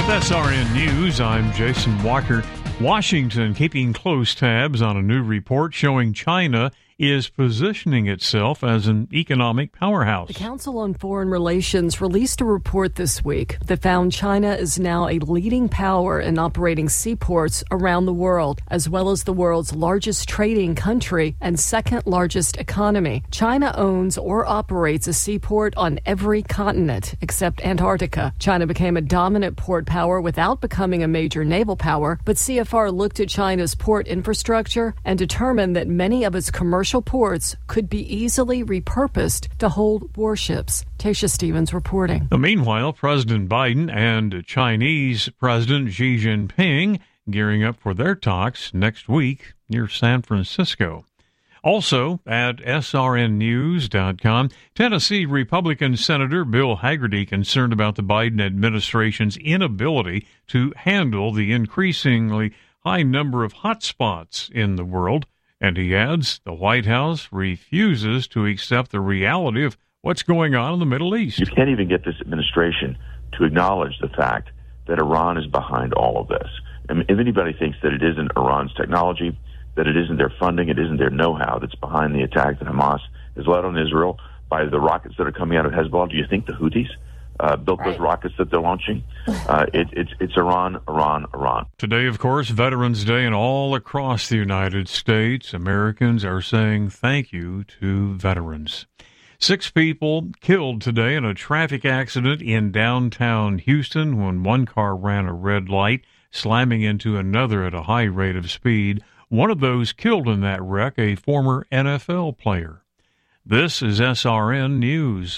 With SRN News, I'm Jason Walker. Washington keeping close tabs on a new report showing China is positioning itself as an economic powerhouse. The Council on Foreign Relations released a report this week that found China is now a leading power in operating seaports around the world, as well as the world's largest trading country and second largest economy. China owns or operates a seaport on every continent except Antarctica. China became a dominant port power without becoming a major naval power, but CFR looked at China's port infrastructure and determined that many of its commercial ports could be easily repurposed to hold warships. Tasha Stevens reporting. Meanwhile, President Biden and Chinese President Xi Jinping gearing up for their talks next week near San Francisco. Also at srnnews.com, Tennessee Republican Senator Bill Hagerty concerned about the Biden administration's inability to handle the increasingly high number of hotspots in the world. And he adds, the White House refuses to accept the reality of what's going on in the Middle East. You can't even get this administration to acknowledge the fact that Iran is behind all of this. I mean, if anybody thinks that it isn't Iran's technology, that it isn't their funding, it isn't their know-how that's behind the attack that Hamas has led on Israel by the rockets that are coming out of Hezbollah, do you think the Houthis built those rockets that they're launching? It's Iran, Iran, Iran. Today, of course, Veterans Day, and all across the United States, Americans are saying thank you to veterans. 6 people killed today in a traffic accident in downtown Houston when one car ran a red light, slamming into another at a high rate of speed. One of those killed in that wreck, a former NFL player. This is SRN News.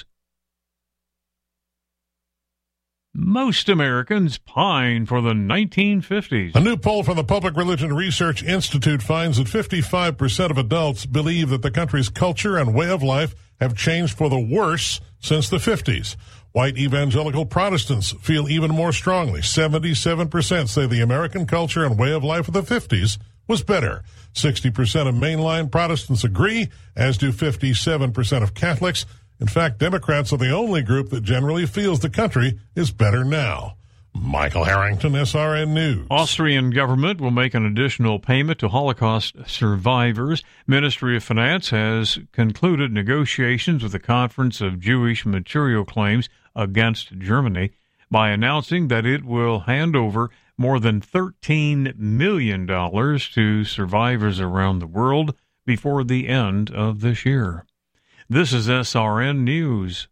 Most Americans pine for the 1950s. A new poll from the Public Religion Research Institute finds that 55% of adults believe that the country's culture and way of life have changed for the worse since the 50s. White evangelical Protestants feel even more strongly. 77% say the American culture and way of life of the 50s was better. 60% of mainline Protestants agree, as do 57% of Catholics. In fact, Democrats are the only group that generally feels the country is better now. Michael Harrington, SRN News. Austrian government will make an additional payment to Holocaust survivors. Ministry of Finance has concluded negotiations with the Conference of Jewish Material Claims against Germany by announcing that it will hand over more than $13 million to survivors around the world before the end of this year. This is SRN News.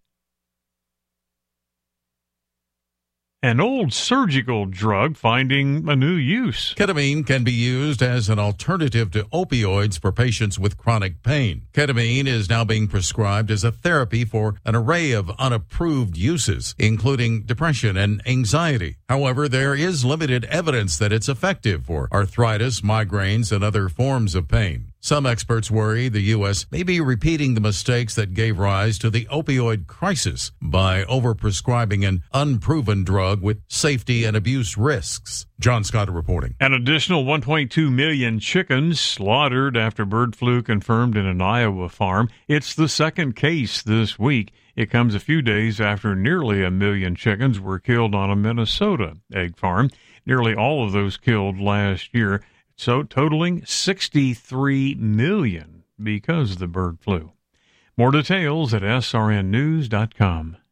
An old surgical drug finding a new use. Ketamine can be used as an alternative to opioids for patients with chronic pain. Ketamine is now being prescribed as a therapy for an array of unapproved uses, including depression and anxiety. However, there is limited evidence that it's effective for arthritis, migraines, and other forms of pain. Some experts worry the U.S. may be repeating the mistakes that gave rise to the opioid crisis by overprescribing an unproven drug with safety and abuse risks. John Scott reporting. An additional 1.2 million chickens slaughtered after bird flu confirmed in an Iowa farm. It's the second case this week. It comes a few days after nearly 1 million chickens were killed on a Minnesota egg farm. Nearly all of those killed last year. So totaling 63 million because of the bird flu. More details at srnnews.com.